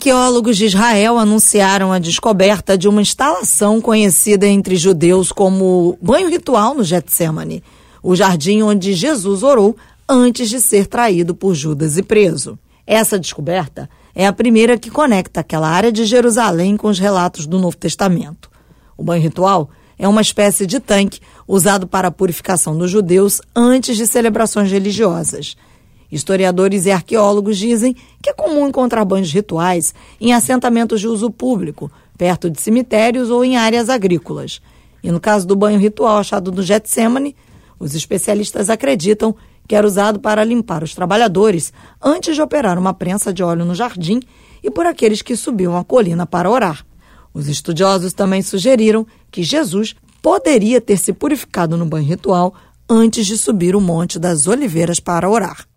Arqueólogos de Israel anunciaram a descoberta de uma instalação conhecida entre judeus como banho ritual no Getsêmani, o jardim onde Jesus orou antes de ser traído por Judas e preso. Essa descoberta é a primeira que conecta aquela área de Jerusalém com os relatos do Novo Testamento. O banho ritual é uma espécie de tanque usado para a purificação dos judeus antes de celebrações religiosas. Historiadores e arqueólogos dizem que é comum encontrar banhos rituais em assentamentos de uso público, perto de cemitérios ou em áreas agrícolas. E no caso do banho ritual achado no Getsêmani, os especialistas acreditam que era usado para limpar os trabalhadores antes de operar uma prensa de óleo no jardim e por aqueles que subiam a colina para orar. Os estudiosos também sugeriram que Jesus poderia ter se purificado no banho ritual antes de subir o Monte das Oliveiras para orar.